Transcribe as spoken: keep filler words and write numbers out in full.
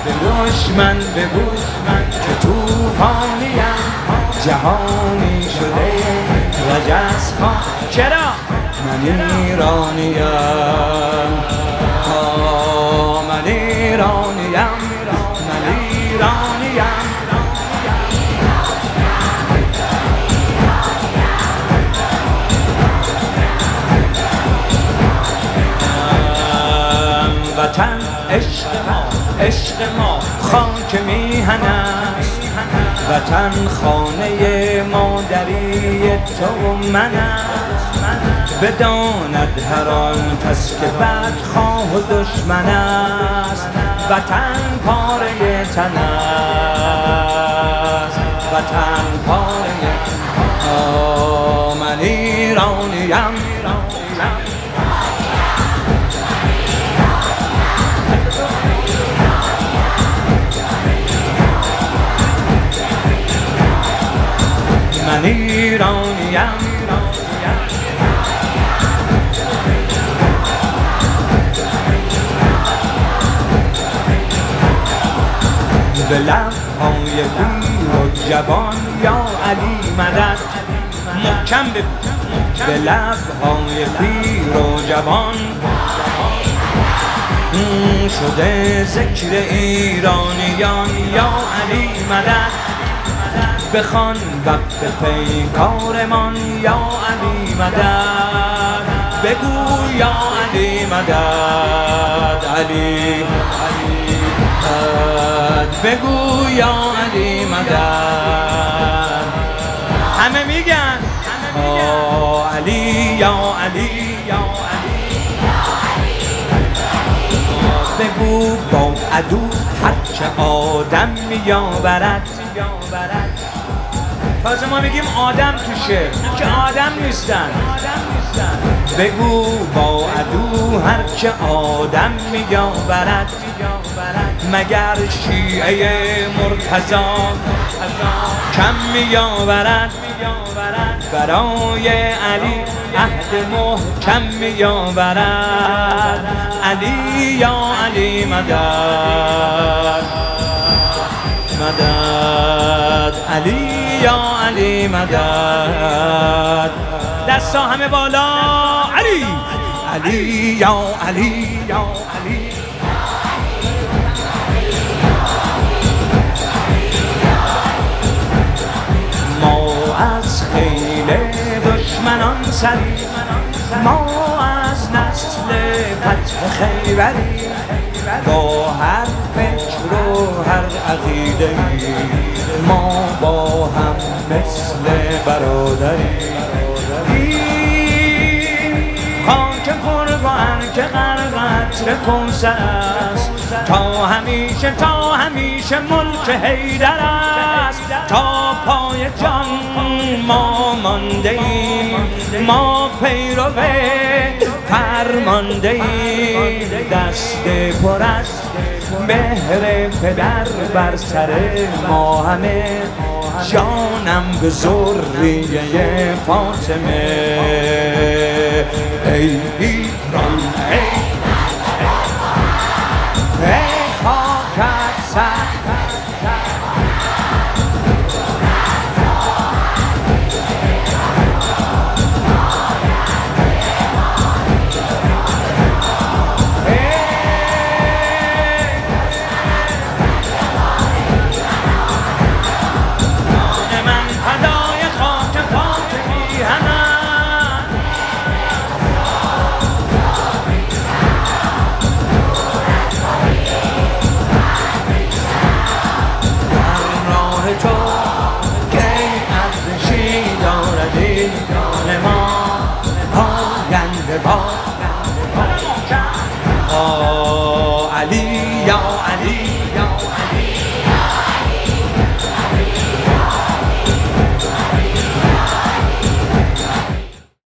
به دشمن بگو که طوفانیم، جهانی شده رجز خان. چرا؟ من ایرانیم، آه من ایرانیم، من ایرانیم. وطن عشق ما، عشق ما خاک میهن است، وطن خانه مادری تو و من است. بداند هر آن کس که بدخواه و دشمن است، وطن پاره تن است، وطن پاره. آه من ایرانیم، من ایرانیم. به لبهای پیر و جوان یا علی مدد، محکم بگو. به لبهای پیر و جوان شده ذکر ایرانیان یا علی مدد. بخوان وقت پیکارمان یا علی مدد، بگو یا علی مدد، علی مدد، بگو یا علی مدد. همه میگن آه علی یا علی یا علی. بگو با عدو هرچه آدم میآورد. تازه ما میگیم آدم تو شعر، که آدم نیستن. بگو با عدو هرچه آدم میآورد، مگر شیعه مرتضی کم میآورد. برای علی عهد محکم میآورد، علی یا علی مدد، مدد، علی یا علی مدد. دستا همه بالا، علی علی یا علی یا علی. ما از خیل دشمنان سری، ما از نسل فتح خیبری، با هر فکر و هر عقیده‌ای ما با هم مثل برادری. خاک قربان که غرق قطر کوثر است، تا همیشه تا همیشه ملک حیدر است. تا پای جان ما مانده ایم، ما پیرو فرمانده ایم. دست پر از مهر پدر بر سر ما همه، جانم به ذریه فاطمه. ای ایران، ای ای خاکت سر. آه علی یا